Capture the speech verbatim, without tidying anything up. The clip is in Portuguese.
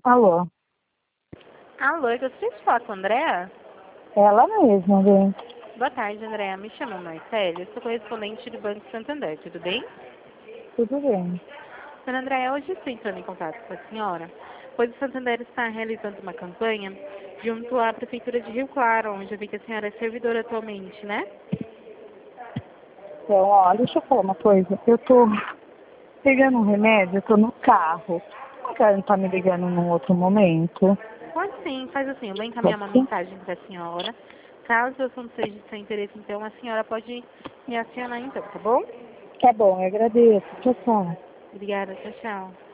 Alô? Alô, eu gostaria de falar com a Andréa? Ela mesma, bem. Boa tarde, Andréa. Me chamo Marcele, eu sou correspondente do Banco Santander, tudo bem? Tudo bem. Dona Andréa, hoje estou entrando em contato com a senhora, pois o Santander está realizando uma campanha junto à Prefeitura de Rio Claro, onde eu vi que a senhora é servidora atualmente, né? Então, ó, deixa eu falar uma coisa. Eu tô pegando um remédio, eu tô no carro. Não quero estar me ligando num outro momento. Pode sim, faz assim, eu vou encaminhar Pode uma ser? mensagem para a senhora. Caso o assunto seja de seu interesse, então a senhora pode me acionar então, tá bom? Tá bom, eu agradeço. Tchau, tchau. Obrigada, tchau, tchau.